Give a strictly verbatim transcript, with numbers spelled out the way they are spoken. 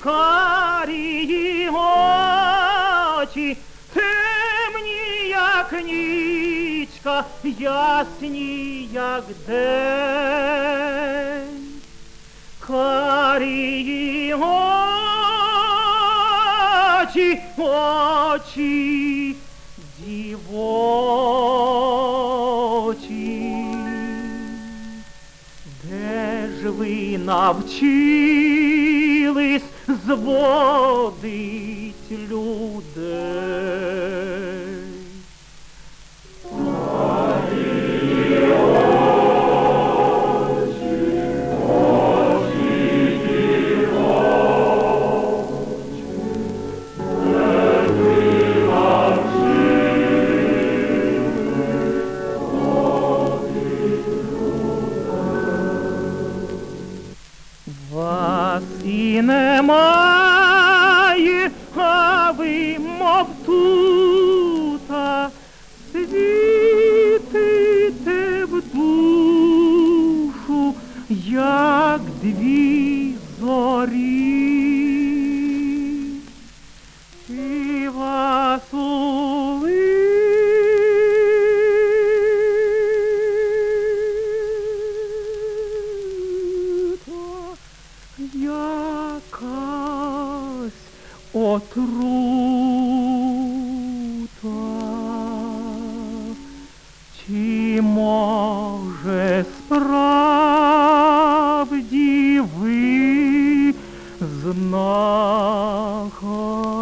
карії очі, темні, як нічка, ясні, як день. Карії очі, очі дівочі. Де ж ви навчились зводить людей? Вас і немає, а ви, мов тута, світите в душу, як дві зорі. І вас якась отрута. Чи може справді ви знахар?